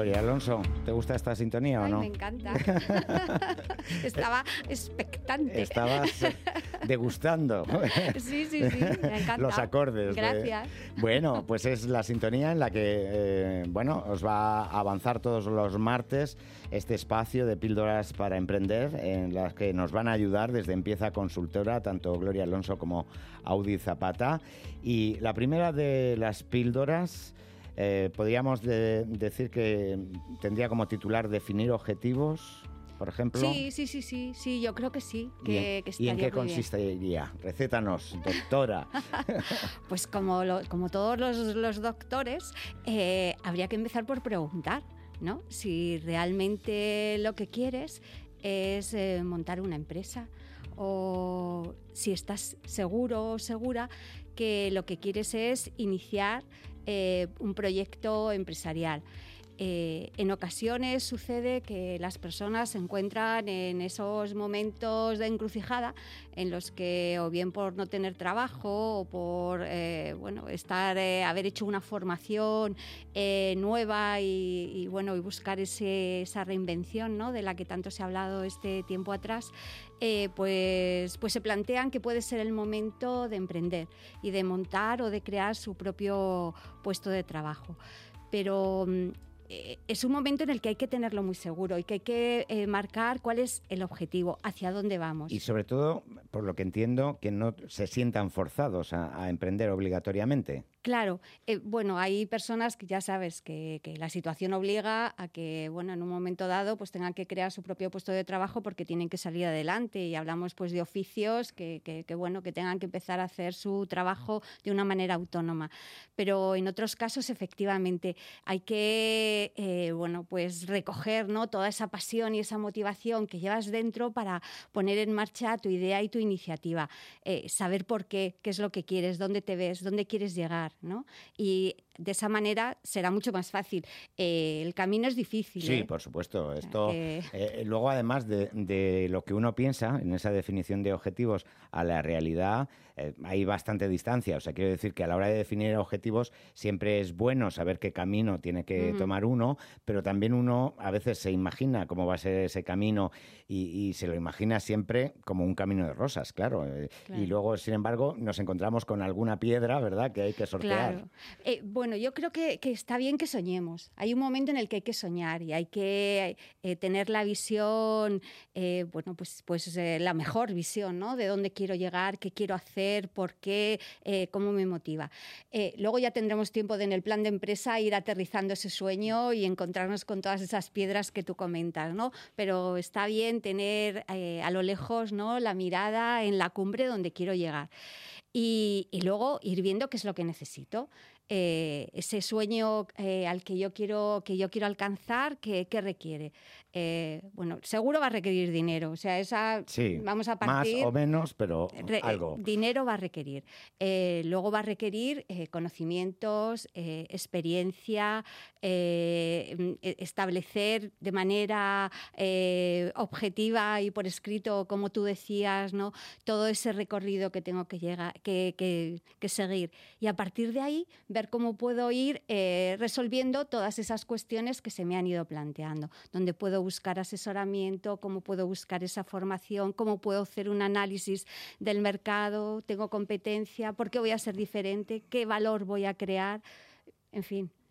Gloria Alonso, ¿te gusta esta sintonía o no? Me encanta. Estaba expectante. Estabas degustando. Sí, me encanta. Los acordes. Gracias. Bueno, pues es la sintonía en la que, os va a avanzar todos los martes este espacio de píldoras para emprender, en las que nos van a ayudar desde Empieza Consultora, tanto Gloria Alonso como Audi Zapata. Y la primera de las píldoras, podríamos decir que tendría como titular definir objetivos, por ejemplo. Sí, yo creo que sí. ¿Y en qué consistiría? Recétanos, doctora. Pues como todos los doctores, habría que empezar por preguntar, ¿no? Si realmente lo que quieres es montar una empresa, o si estás seguro o segura que lo que quieres es iniciar un proyecto empresarial. En ocasiones sucede que las personas se encuentran en esos momentos de encrucijada en los que, o bien por no tener trabajo o por haber hecho una formación nueva y buscar esa reinvención, ¿no?, de la que tanto se ha hablado este tiempo atrás, pues se plantean que puede ser el momento de emprender y de montar o de crear su propio puesto de trabajo. Pero es un momento en el que hay que tenerlo muy seguro y que hay que marcar cuál es el objetivo, hacia dónde vamos. Y sobre todo, por lo que entiendo, que no se sientan forzados a emprender obligatoriamente. Claro, hay personas que ya sabes que la situación obliga a que, en un momento dado pues tengan que crear su propio puesto de trabajo porque tienen que salir adelante, y hablamos pues de oficios que tengan que empezar a hacer su trabajo de una manera autónoma. Pero en otros casos, efectivamente, hay que recoger, ¿no?, toda esa pasión y esa motivación que llevas dentro para poner en marcha tu idea y tu iniciativa. Saber por qué es lo que quieres, dónde te ves, dónde quieres llegar, ¿no? Y de esa manera será mucho más fácil. El camino es difícil. Sí, por supuesto. Esto, luego, además de lo que uno piensa en esa definición de objetivos a la realidad, hay bastante distancia. O sea, quiero decir que a la hora de definir objetivos siempre es bueno saber qué camino tiene que tomar uno, pero también uno a veces se imagina cómo va a ser ese camino y se lo imagina siempre como un camino de rosas, claro. Y luego, sin embargo, nos encontramos con alguna piedra, ¿verdad?, que hay que sortear. Claro. Yo creo que está bien que soñemos. Hay un momento en el que hay que soñar y hay que tener la visión, la mejor visión, ¿no?, de dónde quiero llegar, qué quiero hacer, por qué, cómo me motiva. Luego ya tendremos tiempo en el plan de empresa ir aterrizando ese sueño y encontrarnos con todas esas piedras que tú comentas, ¿no? Pero está bien tener a lo lejos, ¿no?, la mirada en la cumbre donde quiero llegar. Y luego ir viendo qué es lo que necesito. Ese sueño al que yo quiero alcanzar, ¿qué requiere? Seguro va a requerir dinero. O sea, vamos a partir... Más o menos, pero algo. Dinero va a requerir. Luego va a requerir conocimientos, experiencia, establecer de manera objetiva y por escrito, como tú decías, ¿no?, todo ese recorrido que tengo que seguir. Y a partir de ahí, ver cómo puedo ir resolviendo todas esas cuestiones que se me han ido planteando, donde puedo buscar asesoramiento, cómo puedo buscar esa formación, cómo puedo hacer un análisis del mercado, tengo competencia, por qué voy a ser diferente, qué valor voy a crear, en fin.